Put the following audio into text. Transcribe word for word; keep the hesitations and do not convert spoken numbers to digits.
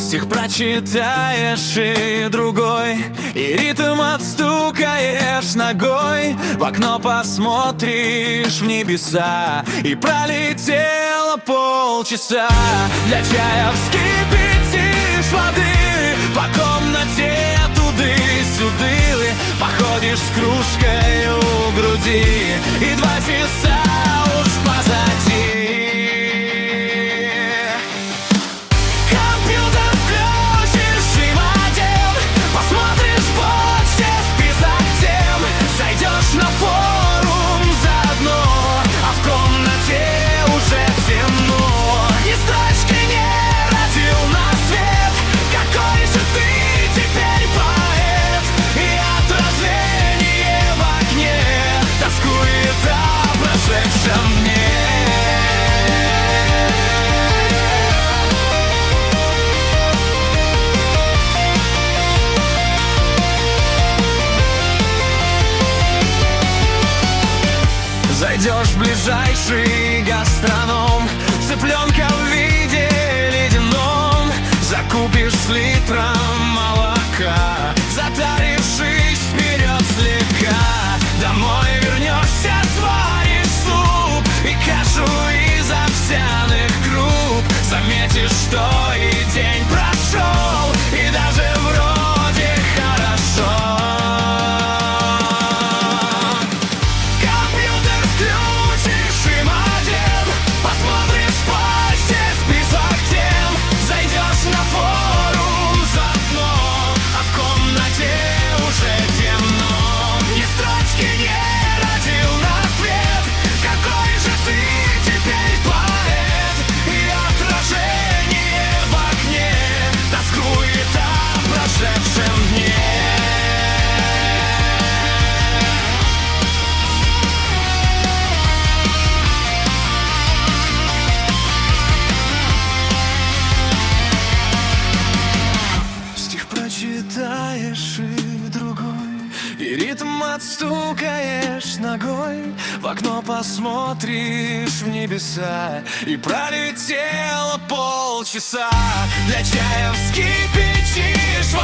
Стих прочитаешь и другой, и ритм отстукаешь ногой. В окно посмотришь в небеса, и пролетело полчаса. Для чая вскипятишь воды, по комнате туды-сюды, походишь с кружкой у груди, и два часа уж позади. На форум заодно, а в комнате уже темно. Ни строчки не родил на свет. Какой же ты теперь поэт? И отражение в окне тоскует о прошедшем дне. Зайдешь в ближайший гастроном, цыпленка в виде ледяном, закупишь с литром молока, затарившись вперед слегка. Домой вернешься, сваришь суп и кашу из овсяных круп. Заметишь, что и день прошел, и даже вроде хорошо. Читаешь и другой, и ритм отстукаешь ногой. В окно посмотришь в небеса, и пролетело полчаса. Для чая вскипятишь